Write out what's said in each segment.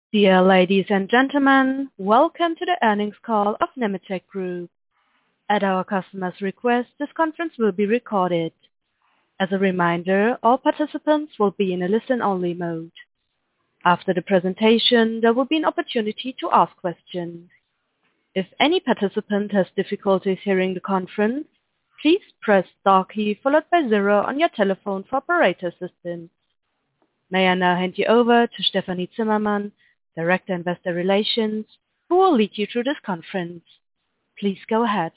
Dear ladies and gentlemen, welcome to the earnings call of Nemetschek Group. At our customer's request, this conference will be recorded. As a reminder, all participants will be in a listen-only mode. After the presentation, there will be an opportunity to ask questions. If any participant has difficulties hearing the conference, please press star key followed by 0 on your telephone for operator assistance. May I now hand you over to Stefanie Zimmermann, Director Investor Relations, who will lead you through this conference. Please go ahead.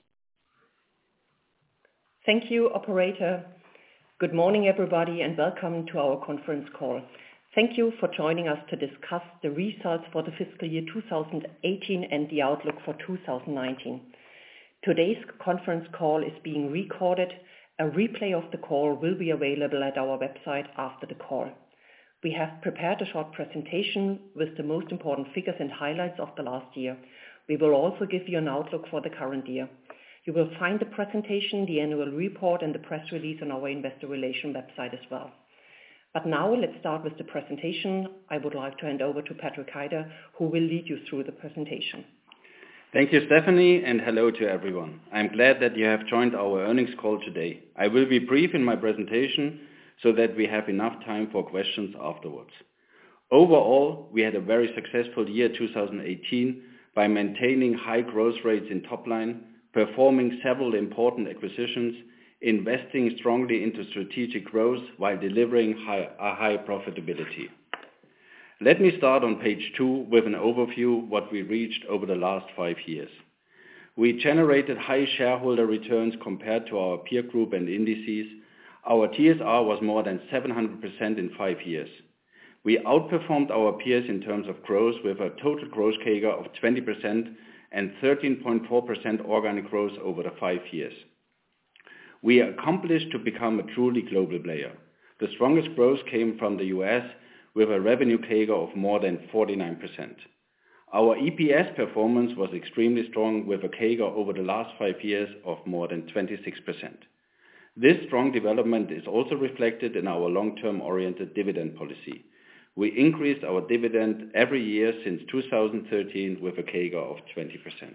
Thank you, operator. Good morning, everybody, and welcome to our conference call. Thank you for joining us to discuss the results for the fiscal year 2018 and the outlook for 2019. Today's conference call is being recorded. A replay of the call will be available at our website after the call. We have prepared a short presentation with the most important figures and highlights of the last year. We will also give you an outlook for the current year. You will find the presentation, the annual report, and the press release on our investor relations website as well. But now let's start with the presentation. I would like to hand over to Patrick Heider, who will lead you through the presentation. Thank you, Stephanie, and hello to everyone. I'm glad that you have joined our earnings call today. I will be brief in my presentation so that we have enough time for questions afterwards. Overall, we had a very successful year 2018 by maintaining high growth rates in top line, performing several important acquisitions, investing strongly into strategic growth while delivering a high profitability. Let me start on page 2 with an overview of what we reached over the last 5 years. We generated high shareholder returns compared to our peer group and indices. Our TSR was more than 700% in 5 years. We outperformed our peers in terms of growth with a total growth CAGR of 20% and 13.4% organic growth over the 5 years. We accomplished to become a truly global player. The strongest growth came from the US with a revenue CAGR of more than 49%. Our EPS performance was extremely strong with a CAGR over the last 5 years of more than 26%. This strong development is also reflected in our long-term oriented dividend policy. We increased our dividend every year since 2013 with a CAGR of 20%.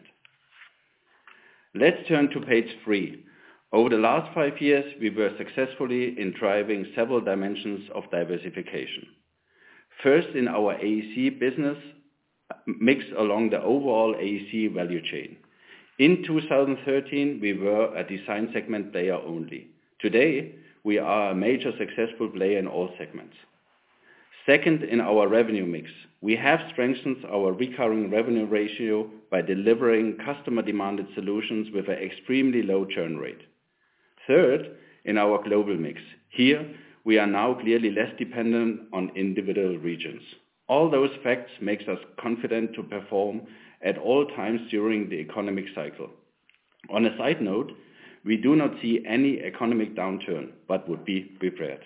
Let's turn to page 3. Over the last 5 years, we were successfully in driving several dimensions of diversification. First, in our AEC business mix along the overall AEC value chain. In 2013, we were a design segment player only. Today, we are a major successful player in all segments. Second, in our revenue mix, we have strengthened our recurring revenue ratio by delivering customer-demanded solutions with an extremely low churn rate. Third, in our global mix. Here, we are now clearly less dependent on individual regions. All those facts makes us confident to perform at all times during the economic cycle. On a side note, we do not see any economic downturn, but would be prepared.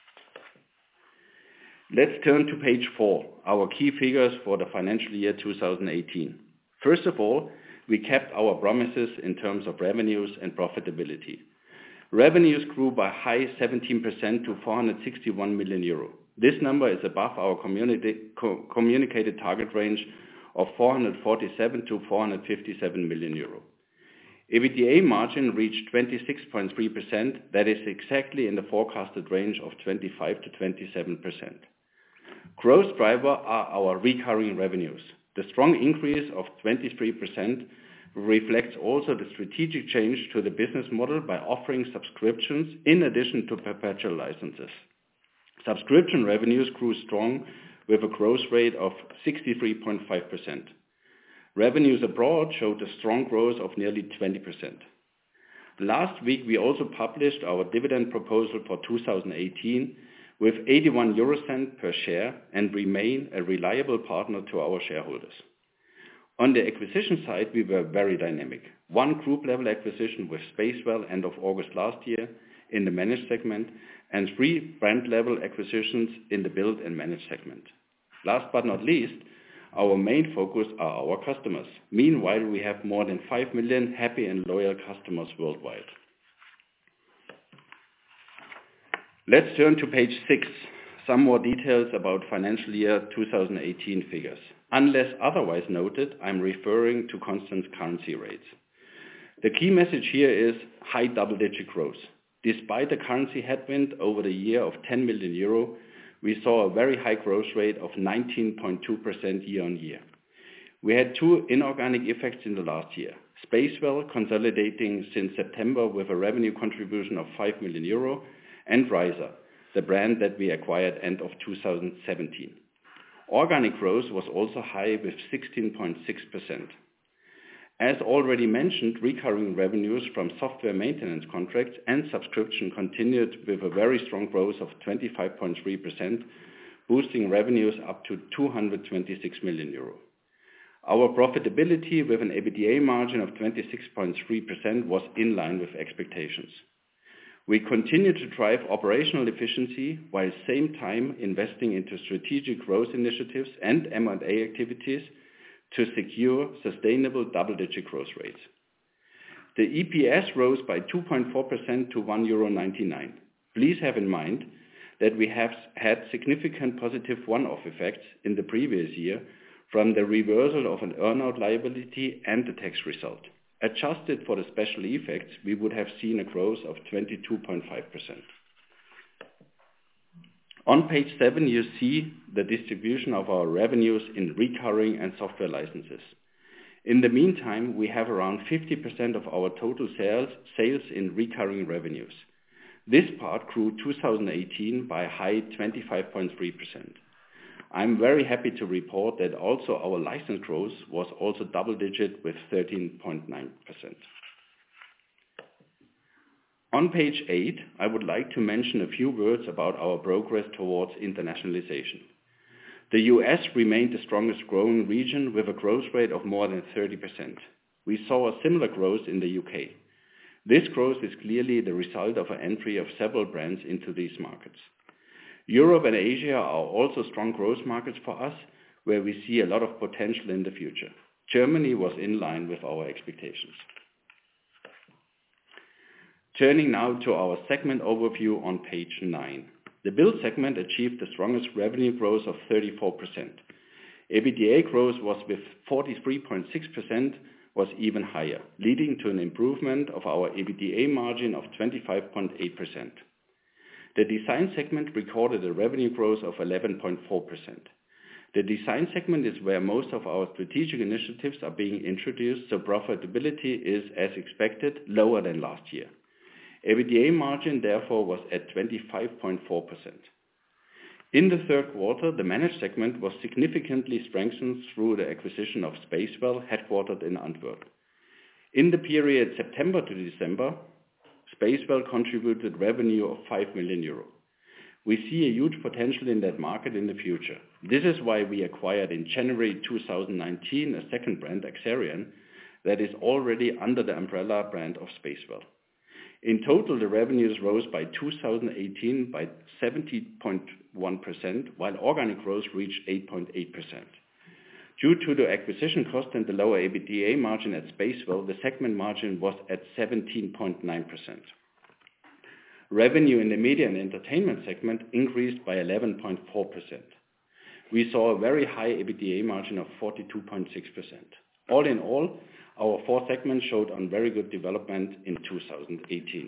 Let's turn to page 4, our key figures for the financial year 2018. First of all, we kept our promises in terms of revenues and profitability. Revenues grew by high 17% to 461 million euro. This number is above our communicated target range of 447 to 457 million euro. EBITDA margin reached 26.3%, that is exactly in the forecasted range of 25 to 27%. Growth driver are our recurring revenues. The strong increase of 23% reflects also the strategic change to the business model by offering subscriptions in addition to perpetual licenses. Subscription revenues grew strong with a growth rate of 63.5%. Revenues abroad showed a strong growth of nearly 20%. Last week, we also published our dividend proposal for 2018 with 81 eurocent per share and remain a reliable partner to our shareholders. On the acquisition side, we were very dynamic. 1 group-level acquisition with Spacewell end of August last year in the managed segment and 3 brand-level acquisitions in the build and managed segment. Last but not least, our main focus are our customers. Meanwhile, we have more than 5 million happy and loyal customers worldwide. Let's turn to page 6. some more details about financial year 2018 figures. Unless otherwise noted, I'm referring to constant currency rates. The key message here is high double-digit growth. Despite the currency headwind over the year of 10 million euro, we saw a very high growth rate of 19.2% year-on-year. We had two inorganic effects in the last year. Spacewell consolidating since September with a revenue contribution of 5 million euro, and Reiser, the brand that we acquired end of 2017. Organic growth was also high with 16.6%. As already mentioned, recurring revenues from software maintenance contracts and subscription continued with a very strong growth of 25.3%, boosting revenues up to 226 million euro. Our profitability with an EBITDA margin of 26.3% was in line with expectations. We continue to drive operational efficiency while at the same time investing into strategic growth initiatives and M&A activities to secure sustainable double-digit growth rates. The EPS rose by 2.4% to €1.99. Please have in mind that we have had significant positive one-off effects in the previous year from the reversal of an earnout liability and the tax result. Adjusted for the special effects, we would have seen a growth of 22.5%. On page 7, you see the distribution of our revenues in recurring and software licenses. In the meantime, we have around 50% of our total sales in recurring revenues. This part grew 2018 by a high 25.3%. I'm very happy to report that also our license growth was also double-digit with 13.9%. On page 8, I would like to mention a few words about our progress towards internationalization. The US remained the strongest growing region with a growth rate of more than 30%. We saw a similar growth in the UK. This growth is clearly the result of an entry of several brands into these markets. Europe and Asia are also strong growth markets for us, where we see a lot of potential in the future. Germany was in line with our expectations. Turning now to our segment overview on page 9. The Build segment achieved the strongest revenue growth of 34%. EBITDA growth was with 43.6% was even higher, leading to an improvement of our EBITDA margin of 25.8%. The Design segment recorded a revenue growth of 11.4%. The Design segment is where most of our strategic initiatives are being introduced, so profitability is, as expected, lower than last year. EBITDA margin therefore was at 25.4%. In the third quarter, the Manage segment was significantly strengthened through the acquisition of Spacewell, headquartered in Antwerp. In the period September to December, Spacewell contributed revenue of 5 million euro. We see a huge potential in that market in the future. This is why we acquired in January 2019 a second brand, Axerion, that is already under the umbrella brand of Spacewell. In total, the revenues rose by 2018 by 70.1%, while organic growth reached 8.8%. Due to the acquisition cost and the lower EBITDA margin at Spacewell, the segment margin was at 17.9%. Revenue in the Media and Entertainment segment increased by 11.4%. We saw a very high EBITDA margin of 42.6%. All in all, our 4 segments showed a very good development in 2018.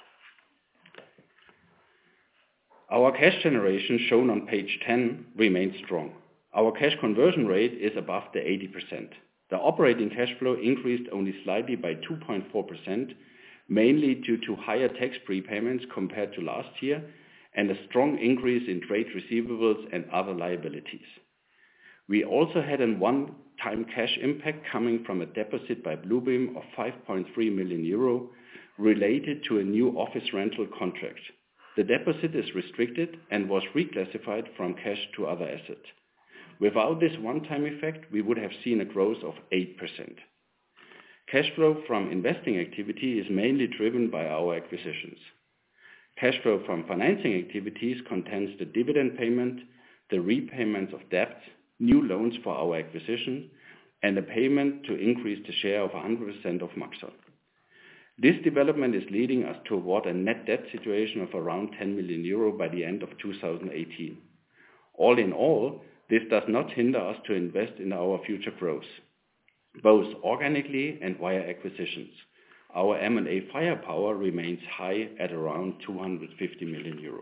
Our cash generation, shown on page 10, remains strong. Our cash conversion rate is above the 80%. The operating cash flow increased only slightly by 2.4%, mainly due to higher tax prepayments compared to last year and a strong increase in trade receivables and other liabilities. We also had a one-time cash impact coming from a deposit by Bluebeam of 5.3 million euro related to a new office rental contract. The deposit is restricted and was reclassified from cash to other assets. Without this one-time effect, we would have seen a growth of 8%. Cash flow from investing activity is mainly driven by our acquisitions. Cash flow from financing activities contains the dividend payment, the repayment of debt, new loans for our acquisition, and a payment to increase the share of 100% of Maxon. This development is leading us toward a net debt situation of around 10 million euro by the end of 2018. All in all, this does not hinder us to invest in our future growth, both organically and via acquisitions. Our M&A firepower remains high at around 250 million euro.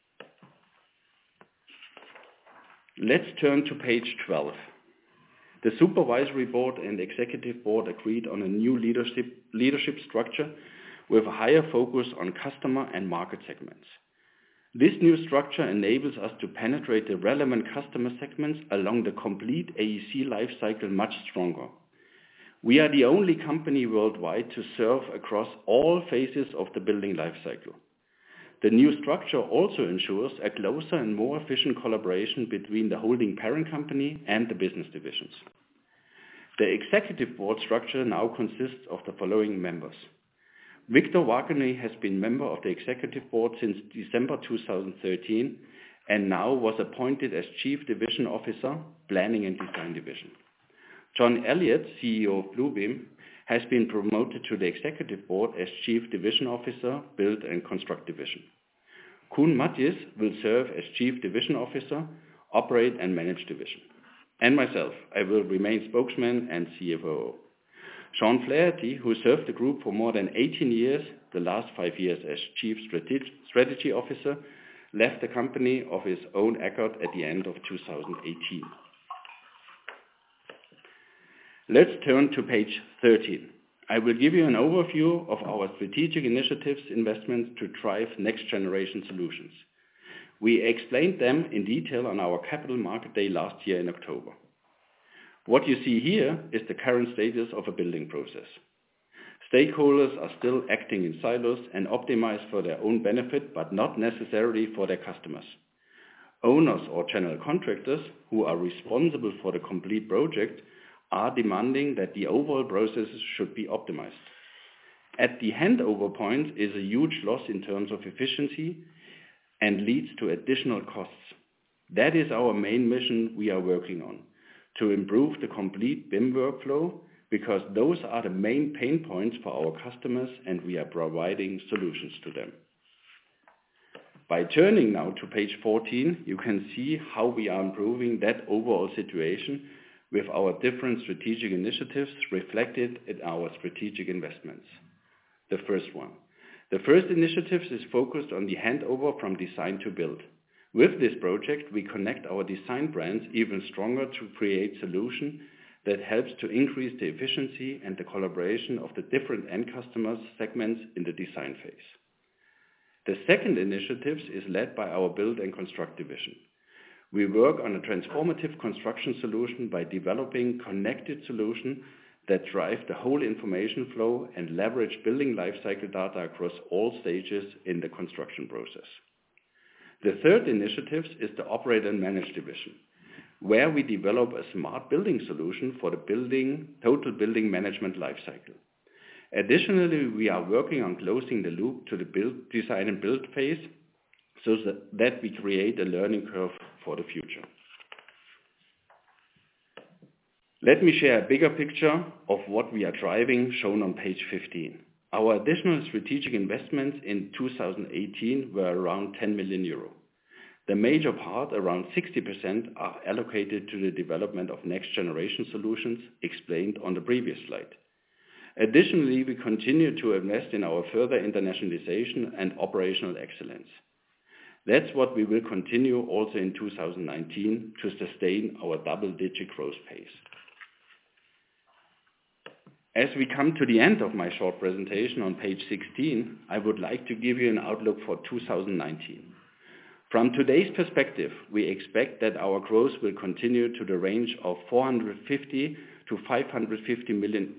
Let's turn to page 12. The Supervisory Board and Executive Board agreed on a new leadership structure with a higher focus on customer and market segments. This new structure enables us to penetrate the relevant customer segments along the complete AEC life cycle much stronger. We are the only company worldwide to serve across all phases of the building life cycle. The new structure also ensures a closer and more efficient collaboration between the holding parent company and the business divisions. The Executive Board structure now consists of the following members. Victor Wagener has been member of the Executive Board since December 2013 and now was appointed as Chief Division Officer, Planning and Design Division. John Elliott, CEO of Bluebeam, has been promoted to the Executive Board as Chief Division Officer, Build and Construct Division. Koen Matjes will serve as Chief Division Officer, Operate and Manage Division. And myself, I will remain spokesman and CFO. Sean Flaherty, who served the group for more than 18 years, the last 5 years as Chief Strategy Officer, left the company of his own accord at the end of 2018. Let's turn to page 13. I will give you an overview of our strategic initiatives investments to drive next generation solutions. We explained them in detail on our Capital Market Day last year in October. What you see here is the current status of a building process. Stakeholders are still acting in silos and optimize for their own benefit, but not necessarily for their customers. Owners or general contractors who are responsible for the complete project are demanding that the overall processes should be optimized. At the handover point is a huge loss in terms of efficiency and leads to additional costs. That is our main mission we are working on, to improve the complete BIM workflow, because those are the main pain points for our customers and we are providing solutions to them. By turning now to page 14, you can see how we are improving that overall situation with our different strategic initiatives reflected in our strategic investments. The first one. The first initiative is focused on the handover from design to build. With this project, we connect our design brands even stronger to create solution that helps to increase the efficiency and the collaboration of the different end customers segments in the design phase. The second initiative is led by our Build and Construct division. We work on a transformative construction solution by developing connected solutions that drive the whole information flow and leverage building lifecycle data across all stages in the construction process. The third initiative is the Operate and Manage division, where we develop a smart building solution for the total building management lifecycle. Additionally, we are working on closing the loop to the design and build phase so that we create a learning curve for the future. Let me share a bigger picture of what we are driving, shown on page 15. Our additional strategic investments in 2018 were around 10 million euro. The major part, around 60%, are allocated to the development of next generation solutions explained on the previous slide. Additionally, we continue to invest in our further internationalization and operational excellence. That's what we will continue also in 2019 to sustain our double-digit growth pace. As we come to the end of my short presentation on page 16, I would like to give you an outlook for 2019. From today's perspective, we expect that our growth will continue to the range of 440 to 550 million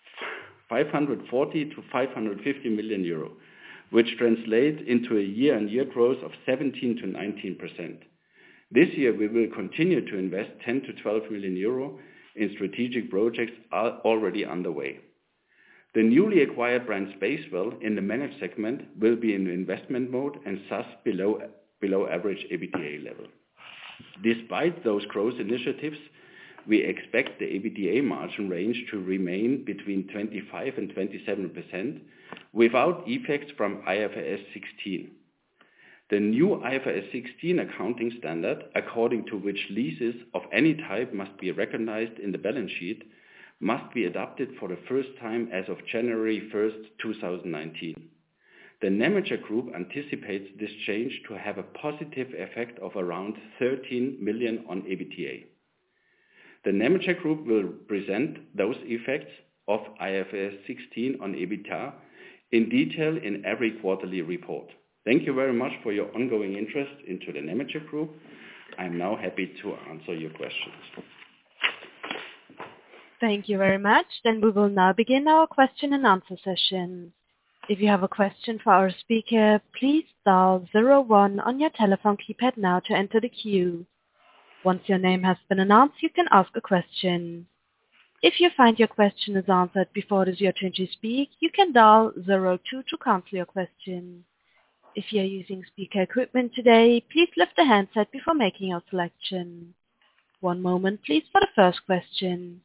euro, which translates into a year-on-year growth of 17 to 19%. This year, we will continue to invest 10 to 12 million euro in strategic projects are already underway. The newly acquired brand Spacewell in the managed segment will be in investment mode and thus below average EBITDA level. Despite those growth initiatives, we expect the EBITDA margin range to remain between 25 and 27%, without effects from IFRS 16. The new IFRS 16 accounting standard, according to which leases of any type must be recognized in the balance sheet, must be adopted for the first time as of January 1st, 2019. The Nemetschek Group anticipates this change to have a positive effect of around 13 million on EBITDA. The Nemetschek Group will present those effects of IFRS 16 on EBITDA in detail in every quarterly report. Thank you very much for your ongoing interest into the Nemetschek Group. I'm now happy to answer your questions. Thank you very much. Then we will now begin our question and answer session. If you have a question for our speaker, please dial 01 on your telephone keypad now to enter the queue. Once your name has been announced, you can ask a question. If you find your question is answered before it is your turn to speak, you can dial 02 to cancel your question. If you are using speaker equipment today, please lift the handset before making your selection. One moment, please, for the first question.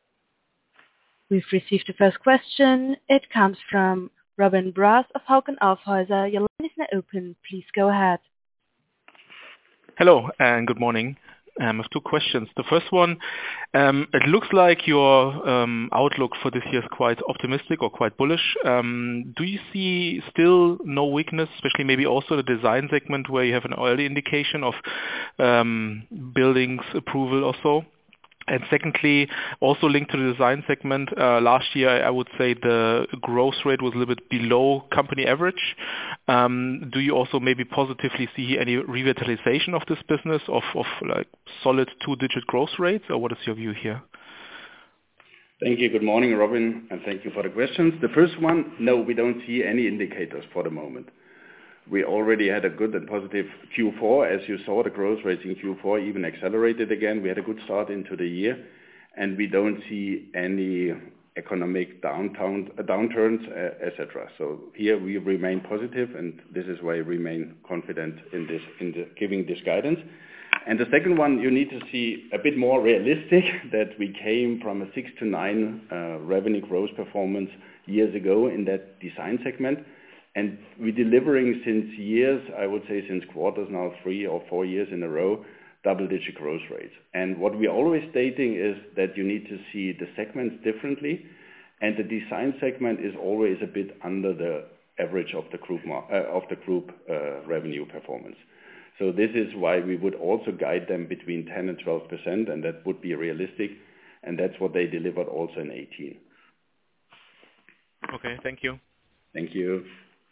We've received the first question. It comes from Robin Brass of Hauck & Aufhäuser. Your line is now open. Please go ahead. Hello and good morning. I have two questions. The first one, it looks like your outlook for this year is quite optimistic or quite bullish. Do you see still no weakness, especially maybe also the design segment where you have an early indication of buildings approval or so? And secondly, also linked to the design segment, last year I would say the growth rate was a little bit below company average. Do you also maybe positively see any revitalization of this business of like solid 2-digit growth rates, or what is your view here? Thank you. Good morning, Robin, and thank you for the questions. The first one, no, we don't see any indicators for the moment. We already had a good and positive Q4. As you saw, the growth rates in Q4 even accelerated again. We had a good start into the year, and we don't see any economic downturns, etc. So here we remain positive, and this is why we remain confident in giving this guidance. And the second one, you need to see a bit more realistic that we came from a 6 to 9 revenue growth performance years ago in that design segment. And we're delivering since years, I would say since quarters now, 3 or 4 years in a row, double-digit growth rates. And what we're always stating is that you need to see the segments differently, and the design segment is always a bit under the average of the group revenue performance. So this is why we would also guide them between 10 and 12%, and that would be realistic, and that's what they delivered also in 2018. Okay, thank you. Thank you.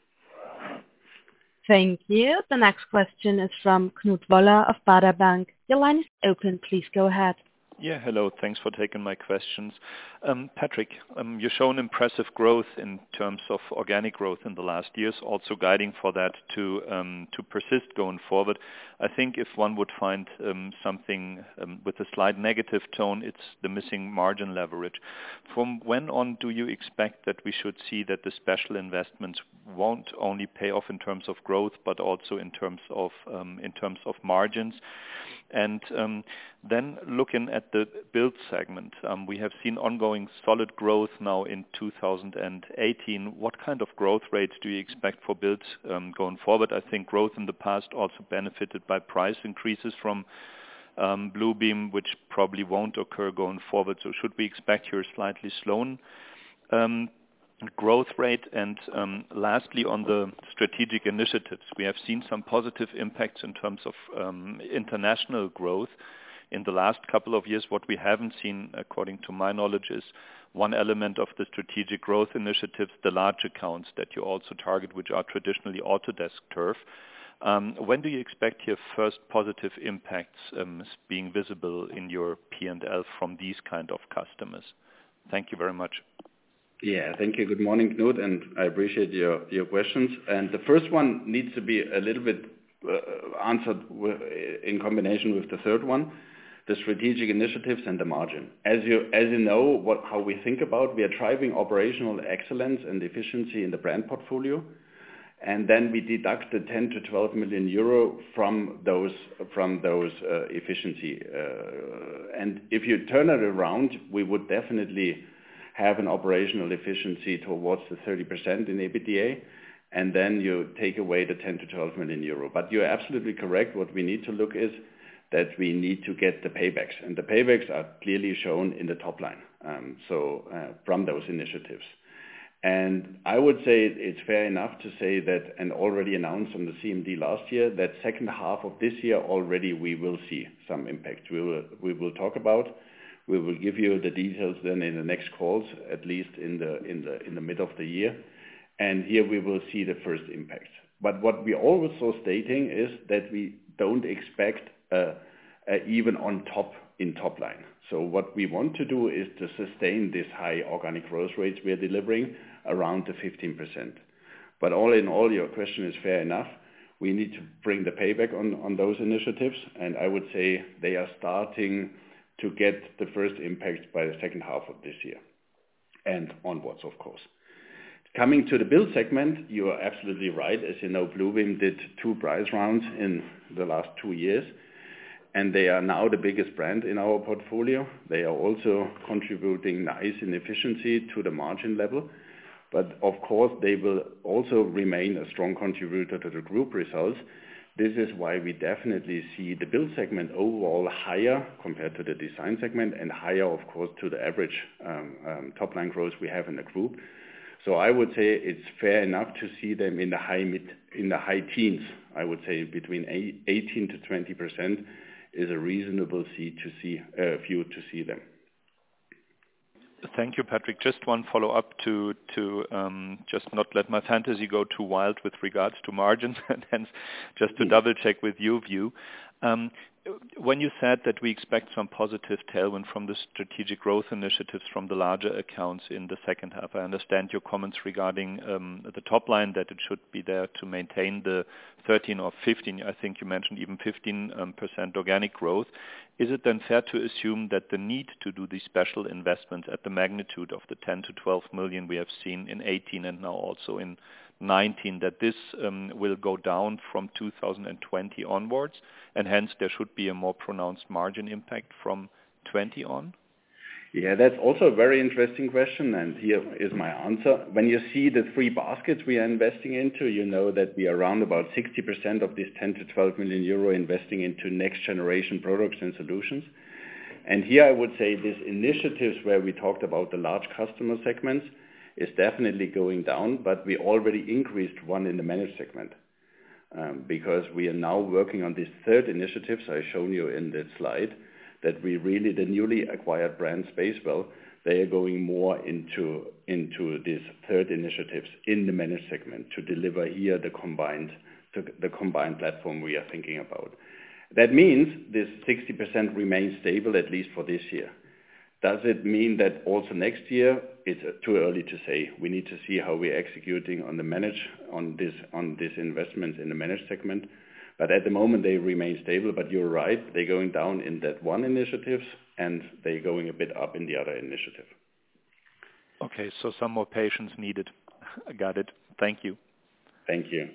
Thank you. The next question is from Knut Woller of Baader Bank. Your line is open. Please go ahead. Yeah, hello. Thanks for taking my questions. Patrick, you've shown impressive growth in terms of organic growth in the last years, also guiding for that to persist going forward. I think if one would find something with a slight negative tone, it's the missing margin leverage. From when on do you expect that we should see that the special investments won't only pay off in terms of growth, but also in terms of margins? And then looking at the build segment, we have seen ongoing solid growth now in 2018. What kind of growth rates do you expect for build going forward? I think growth in the past also benefited by price increases from Bluebeam, which probably won't occur going forward. So should we expect here a slightly slowing growth rate? And lastly, on the strategic initiatives, we have seen some positive impacts in terms of international growth in the last couple of years. What we haven't seen, according to my knowledge, is one element of the strategic growth initiatives, the large accounts that you also target, which are traditionally Autodesk turf. When do you expect your first positive impacts being visible in your P&L from these kind of customers? Thank you very much. Yeah, thank you. Good morning, Knut, and I appreciate your questions. And the first one needs to be a little bit answered in combination with the third one, the strategic initiatives and the margin. As you know, how we think about, we are driving operational excellence and efficiency in the brand portfolio, and then we deduct the 10 to 12 million euro from those efficiency. And if you turn it around, we would definitely have an operational efficiency towards the 30% in EBITDA, and then you take away the 10 to 12 million euro. But you're absolutely correct. What we need to look is that we need to get the paybacks, and the paybacks are clearly shown in the top line. From those initiatives. And I would say it's fair enough to say that, and already announced on the CMD last year, that second half of this year already we will see some impact. We will talk about. We will give you the details then in the next calls, at least in the middle of the year. And here we will see the first impact. But what we also stating is that we don't expect even on top in top line. So what we want to do is to sustain this high organic growth rates we are delivering around the 15%. But all in all, your question is fair enough. We need to bring the payback on those initiatives, and I would say they are starting to get the first impact by the second half of this year and onwards, of course. Coming to the build segment, you are absolutely right. As you know, Bluebeam did 2 prize rounds in the last 2 years, and they are now the biggest brand in our portfolio. They are also contributing nice in efficiency to the margin level. But of course, they will also remain a strong contributor to the group results. This is why we definitely see the build segment overall higher compared to the design segment, and higher, of course, to the average top line growth we have in the group. So I would say it's fair enough to see them in the high teens. I would say between 18 to 20% is a reasonable view to see them. Thank you, Patrick. Just one follow-up to just not let my fantasy go too wild with regards to margins, and hence just to double check with your view. When you said that we expect some positive tailwind from the strategic growth initiatives from the larger accounts in the second half, I understand your comments regarding the top line, that it should be there to maintain the 13 or 15, I think you mentioned even 15% organic growth. Is it then fair to assume that the need to do these special investments at the magnitude of the 10 to 12 million we have seen in 18 and now also in 19, that this will go down from 2020 onwards, and hence there should be a more pronounced margin impact from 20 on? Yeah, that's also a very interesting question, and here is my answer. When you see the 3 baskets we are investing into, you know that we are around about 60% of this 10 to 12 million euro investing into next generation products and solutions. And here I would say these initiatives where we talked about the large customer segments is definitely going down, but we already increased one in the managed segment. Because we are now working on this third initiative, so I've shown you in that slide, that we really, the newly acquired brand Spacewell, they are going more into these third initiatives in the managed segment to deliver here the combined platform we are thinking about. That means this 60% remains stable at least for this year. Does it mean that also next year? It's too early to say. We need to see how we're executing on this investment in the managed segment. But at the moment they remain stable. But you're right, they're going down in that one initiative, and they're going a bit up in the other initiative. Okay, so some more patience needed. I got it. Thank you. Thank you.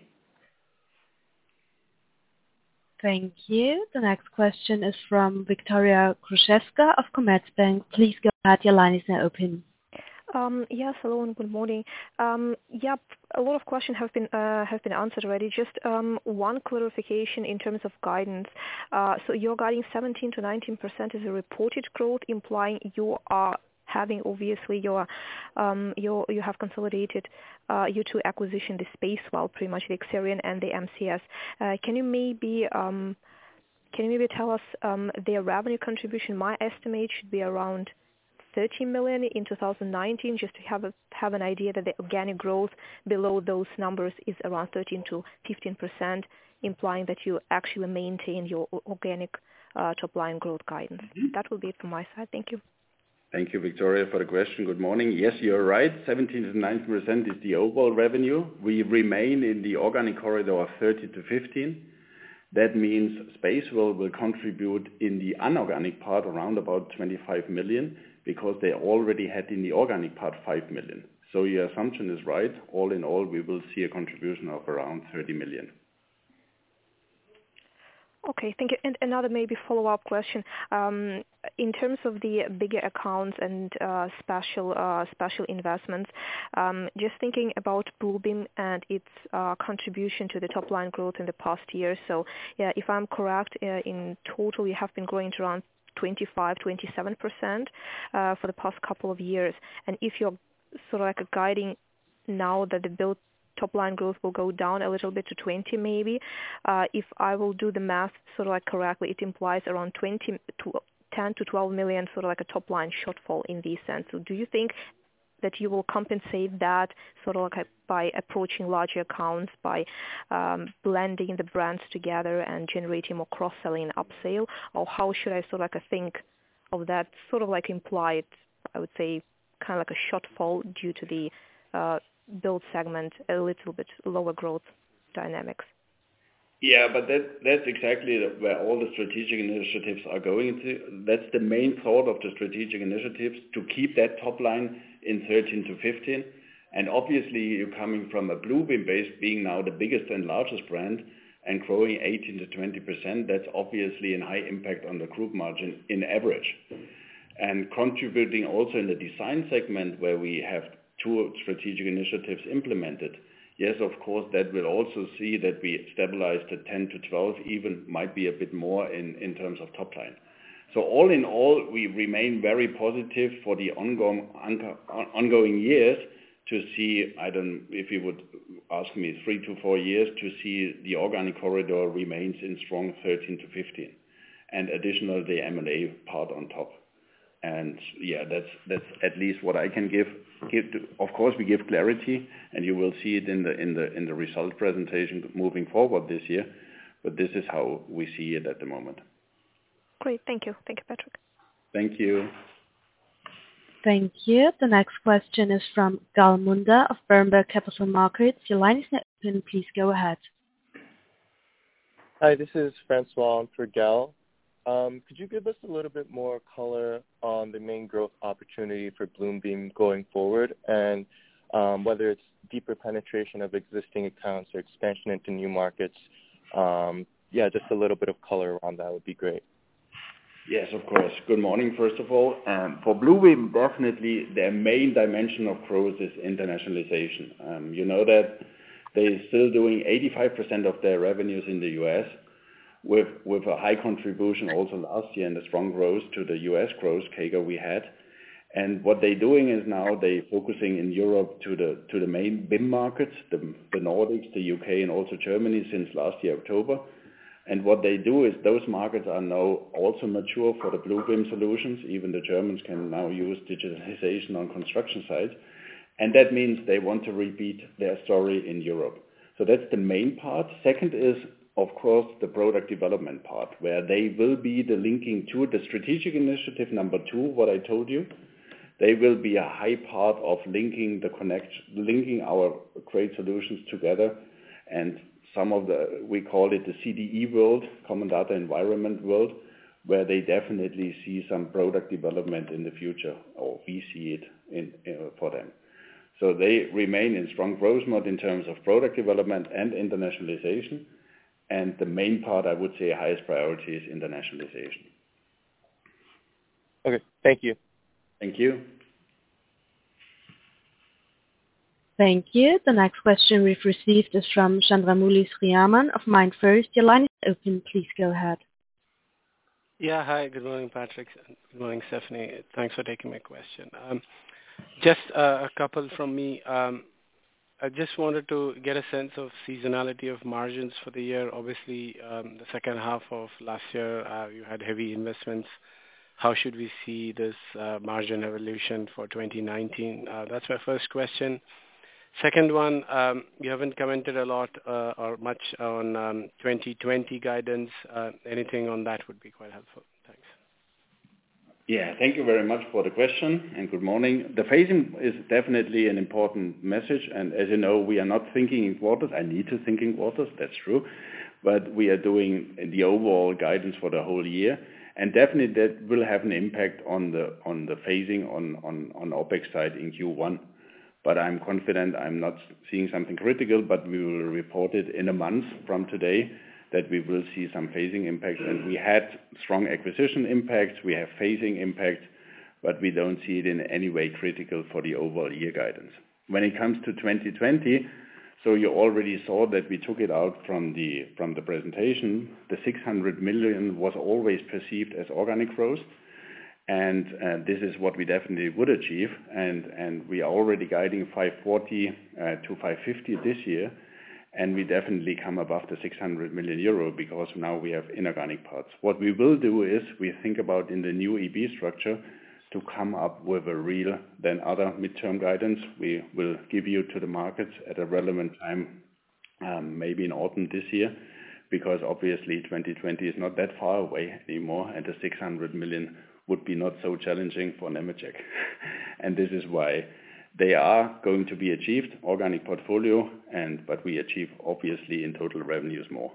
Thank you. The next question is from Victoria Kruszewska of Commerzbank. Please go ahead. Your line is now open. Yes, hello and good morning. Yep, a lot of questions have been answered already. Just one clarification in terms of guidance. So you're guiding 17 to 19% as a reported growth, implying you are having obviously you have consolidated your 2 acquisitions, the Spacewell, pretty much the Xerion and the MCS. Can you maybe tell us their revenue contribution? My estimate should be around 30 million in 2019, just to have an idea that the organic growth below those numbers is around 13 to 15%, implying that you actually maintain your organic top line growth guidance. That will be it from my side. Thank you. Thank you, Victoria, for the question. Good morning. Yes, you're right. 17 to 19% is the overall revenue. We remain in the organic corridor of 30 to 15. That means Spacewell will contribute in the unorganic part around about 25 million, because they already had in the organic part 5 million. So your assumption is right. All in all, we will see a contribution of around 30 million. Okay, thank you. And another maybe follow-up question. In terms of the bigger accounts and special investments, just thinking about Bluebeam and its contribution to the top line growth in the past year. So, yeah, if I'm correct, in total you have been growing to around 25-27% for the past couple of years. And if you're sort of like guiding now that the build top line growth will go down a little bit to 20 maybe. If I will do the math sort of like correctly, it implies around 10 to 12 million sort of like a top line shortfall in this sense. So do you think that you will compensate that sort of like by approaching larger accounts, by blending the brands together and generating more cross-selling and upsale? Or how should I sort of like think of that sort of like implied, I would say, kind of like a shortfall due to the build segment, a little bit lower growth dynamics? Yeah, but that's exactly where all the strategic initiatives are going to. That's the main thought of the strategic initiatives, to keep that top line in 13 to 15. And obviously you're coming from a Bluebeam base being now the biggest and largest brand and growing 18 to 20%. That's obviously a high impact on the group margin in average. And contributing also in the design segment where we have two strategic initiatives implemented. Yes, of course, that will also see that we stabilize to 10 to 12, even might be a bit more in terms of top line. So all in all, we remain very positive for the ongoing years to see, if you would ask me 3 to 4 years, to see the organic corridor remains in strong 13 to 15. And additional the M&A part on top. And yeah, that's at least what I can give. Of course, we give clarity, and you will see it in the result presentation moving forward this year. But this is how we see it at the moment. Great, thank you, Patrick. Thank you. Thank you. The next question is from Gal Munda of Berenberg Capital Markets. Your line is now open. Please go ahead. Hi, this is Francois for Gal. Could you give us a little bit more color on the main growth opportunity for Bluebeam going forward, and whether it's deeper penetration of existing accounts or expansion into new markets? Just a little bit of color around that would be great. Yes, of course. Good morning, first of all. For Bluebeam, definitely their main dimension of growth is internationalization. You know that they're still doing 85% of their revenues in the U.S., with a high contribution also last year and a strong growth to the U.S. growth CAGR we had. And what they're doing is now they're focusing in Europe to the main BIM markets, the Nordics, the UK, and also Germany since last year, October. And what they do is those markets are now also mature for the Bluebeam solutions. Even the Germans can now use digitalization on construction sites. And that means they want to repeat their story in Europe. So that's the main part. Second is, of course, the product development part, where they will be the linking to the strategic initiative number 2, what I told you. They will be a high part of linking our great solutions together. And some of we call it the CDE world, Common Data Environment world, where they definitely see some product development in the future, or we see it for them. So they remain in strong growth mode in terms of product development and internationalization. And the main part, I would say, highest priority is internationalization. Okay, thank you. Thank you. Thank you. The next question we've received is from Chandramouli Sriyaman of MindFirst. Your line is open. Please go ahead. Yeah, hi. Good morning, Patrick. Good morning, Stephanie. Thanks for taking my question. Just a couple from me. I just wanted to get a sense of seasonality of margins for the year. Obviously, the second half of last year, you had heavy investments. How should we see this margin evolution for 2019? That's my first question. Second one, you haven't commented a lot or much on 2020 guidance. Anything on that would be quite helpful. Thanks. Yeah, thank you very much for the question, and good morning. The phasing is definitely an important message, and as you know, we are not thinking in quarters. I need to think in quarters, that's true, but we are doing the overall guidance for the whole year, and definitely that will have an impact on the phasing on OPEX side in Q1. But I'm confident I'm not seeing something critical, but we will report it in a month from today, that we will see some phasing impact. And we had strong acquisition impacts, we have phasing impact, but we don't see it in any way critical for the overall year guidance. When it comes to 2020, so you already saw that we took it out from the presentation. The 600 million was always perceived as organic growth, and this is what we definitely would achieve. And we are already guiding 540 to 550 this year, and we definitely come above the 600 million euro because now we have inorganic parts. What we will do is we think about in the new EB structure to come up with a real then other midterm guidance. We will give you to the markets at a relevant time, maybe in autumn this year, because obviously 2020 is not that far away anymore, and the 600 million would be not so challenging for Nemetschek. And this is why they are going to be achieved, organic portfolio, but we achieve obviously in total revenues more.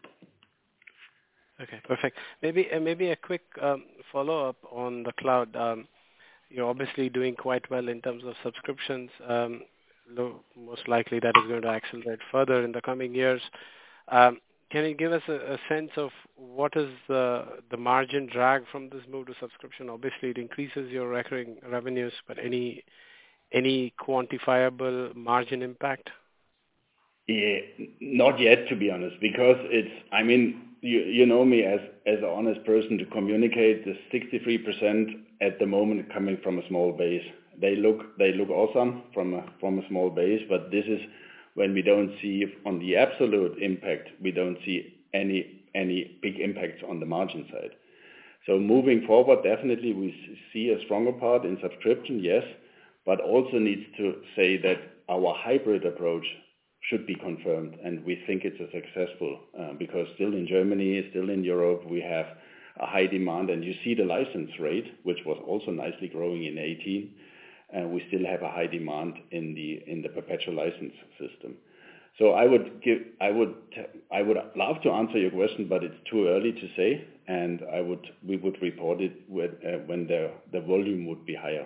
Okay, perfect. Maybe a quick follow-up on the cloud. You're obviously doing quite well in terms of subscriptions. Most likely that is going to accelerate further in the coming years. Can you give us a sense of what is the margin drag from this move to subscription? Obviously, it increases your recurring revenues, but any quantifiable margin impact? Yeah, not yet, to be honest, because you know me as an honest person to communicate. The 63% at the moment coming from a small base. They look awesome from a small base, but this is when we don't see on the absolute impact, we don't see any big impacts on the margin side. So moving forward, definitely we see a stronger part in subscription, yes, but also needs to say that our hybrid approach should be confirmed, and we think it's a successful because still in Germany, still in Europe, we have a high demand, and you see the license rate, which was also nicely growing in 2018, and we still have a high demand in the perpetual license system. So I would love to answer your question, but it's too early to say, and we would report it when the volume would be higher.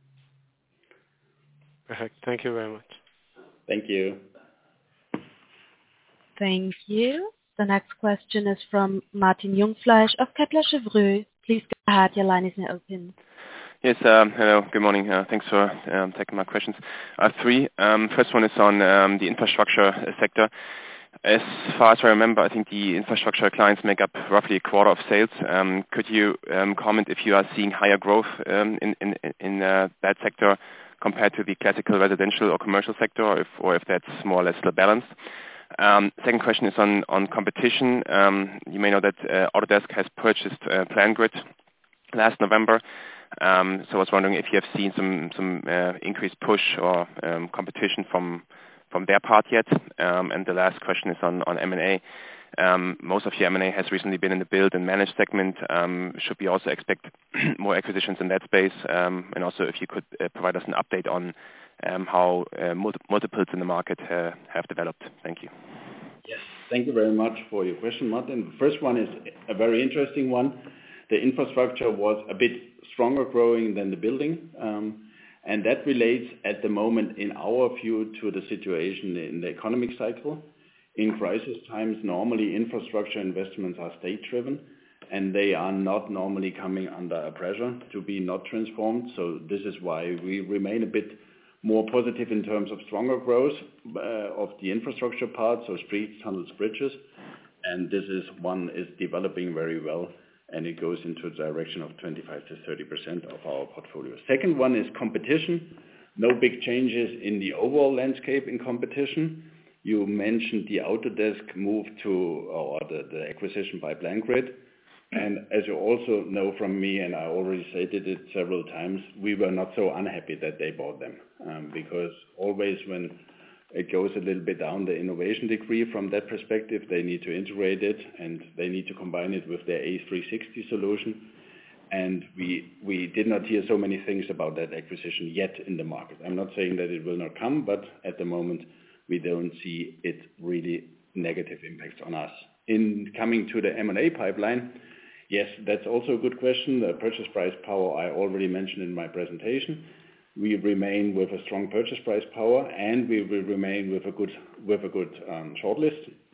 Perfect. Thank you very much. Thank you. Thank you. The next question is from Martin Jungfleisch of Kepler Cheuvreux. Please go ahead. Your line is now open. Yes, hello. Good morning. Thanks for taking my questions. I have three. First one is on the infrastructure sector. As far as I remember, I think the infrastructure clients make up roughly a quarter of sales. Could you comment if you are seeing higher growth in that sector compared to the classical residential or commercial sector, or if that's more or less the balance? Second question is on competition. You may know that Autodesk has purchased PlanGrid last November. So I was wondering if you have seen some increased push or competition from their part yet. And the last question is on M&A. Most of your M&A has recently been in the build and manage segment. Should we also expect more acquisitions in that space? And also if you could provide us an update on how multiples in the market have developed. Thank you. Yes, thank you very much for your question, Martin. The first one is a very interesting one. The infrastructure was a bit stronger growing than the building, and that relates at the moment, in our view, to the situation in the economic cycle. In crisis times, normally infrastructure investments are state-driven, and they are not normally coming under a pressure to be not transformed. So this is why we remain a bit more positive in terms of stronger growth of the infrastructure part, so streets, tunnels, bridges, and this is developing very well, and it goes into a direction of 25 to 30% of our portfolio. Second one is competition. No big changes in the overall landscape in competition. You mentioned the Autodesk move or the acquisition by PlanGrid. And as you also know from me, and I already stated it several times, we were not so unhappy that they bought them, because always when it goes a little bit down the innovation degree from that perspective, they need to integrate it and they need to combine it with their A360 solution. And we did not hear so many things about that acquisition yet in the market. I'm not saying that it will not come, but at the moment we don't see it really negative impacts on us. In coming to the M&A pipeline, yes, that's also a good question. The purchase price power I already mentioned in my presentation. We remain with a strong purchase price power, and we will remain with a good shortlist.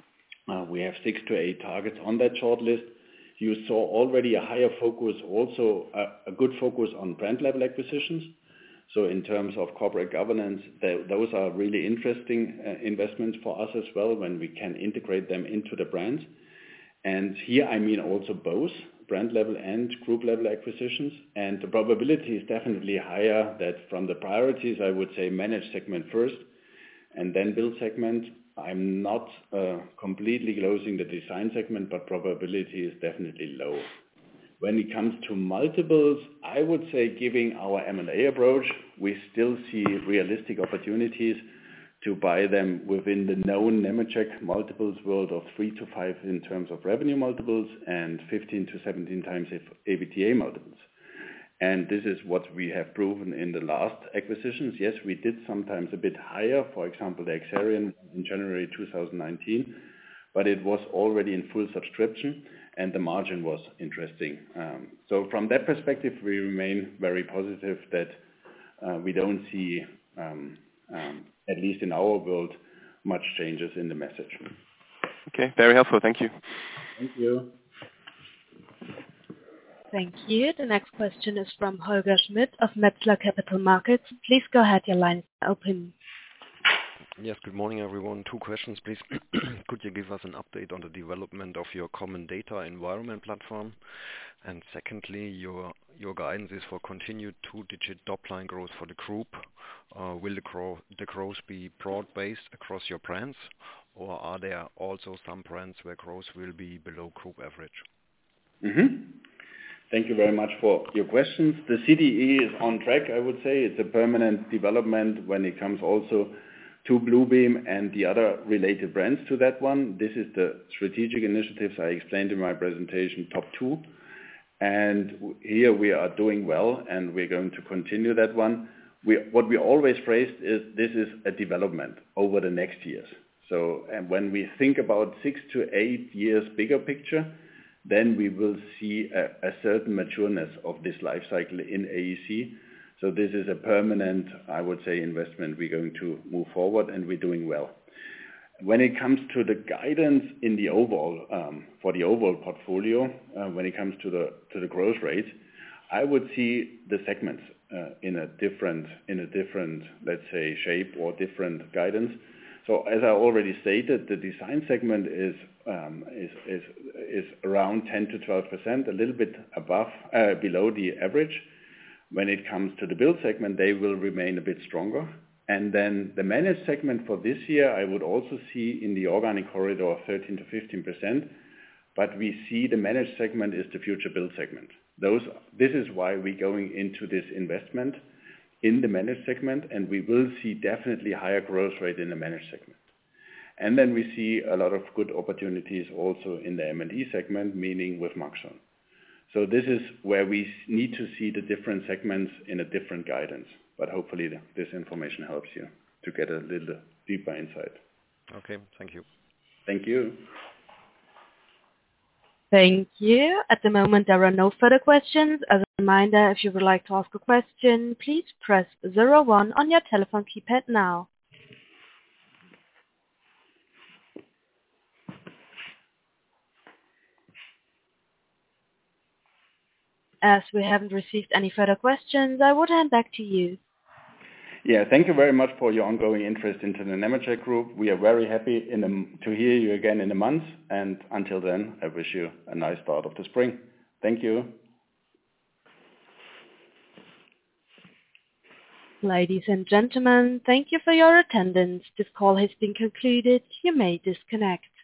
We have 6 to 8 targets on that shortlist. You saw already a higher focus, also a good focus on brand level acquisitions. So in terms of corporate governance, those are really interesting investments for us as well when we can integrate them into the brand. And here I mean also both brand level and group level acquisitions. And the probability is definitely higher that from the priorities, I would say managed segment first and then build segment. I'm not completely closing the design segment, but probability is definitely low. When it comes to multiples, I would say giving our M&A approach, we still see realistic opportunities to buy them within the known Nemetschek multiples world of 3 to 5 in terms of revenue multiples and 15 to 17 times EBITDA multiples. And this is what we have proven in the last acquisitions. Yes, we did sometimes a bit higher, for example, the Exarion in January 2019, but it was already in full subscription and the margin was interesting. So from that perspective, we remain very positive that we don't see, at least in our world, much changes in the message. Okay, very helpful. Thank you. Thank you. Thank you. The next question is from Holger Schmidt of Metzler Capital Markets. Please go ahead. Your line is open. Yes, good morning, everyone. 2 questions, please. Could you give us an update on the development of your common data environment platform? And secondly, your guidance is for continued 2-digit top-line growth for the group. Will the growth be broad-based across your brands, or are there also some brands where growth will be below group average? Mm-hmm. Thank you very much for your questions. The CDE is on track, I would say. It's a permanent development when it comes also to Bluebeam and the other related brands to that one. This is the strategic initiatives I explained in my presentation, top 2. And here we are doing well, and we're going to continue that one. What we always phrased is this is a development over the next years. So, and when we think about 6 to 8 years bigger picture, then we will see a certain matureness of this life cycle in AEC. So this is a permanent, I would say, investment. We're going to move forward, and we're doing well. When it comes to the guidance in the overall, for the overall portfolio, when it comes to the growth rate, I would see the segments in a different, let's say, shape or different guidance. So as I already stated, the design segment is around 10 to 12%, a little bit below the average. When it comes to the build segment, they will remain a bit stronger. And then the managed segment for this year, I would also see in the organic corridor of 13 to 15%, but we see the managed segment is the future build segment. This is why we're going into this investment in the managed segment, and we will see definitely higher growth rate in the managed segment. And then we see a lot of good opportunities also in the M&E segment, meaning with Maxon. So this is where we need to see the different segments in a different guidance. But hopefully this information helps you to get a little deeper insight. Okay, thank you. Thank you. Thank you. At the moment, there are no further questions. As a reminder, if you would like to ask a question, please press 01 on your telephone keypad now. As we haven't received any further questions, I would hand back to you. Yeah, thank you very much for your ongoing interest into the Nemetschek Group. We are very happy to hear you again in a month. And until then, I wish you a nice start of the spring. Thank you. Ladies and gentlemen, thank you for your attendance. This call has been concluded. You may disconnect.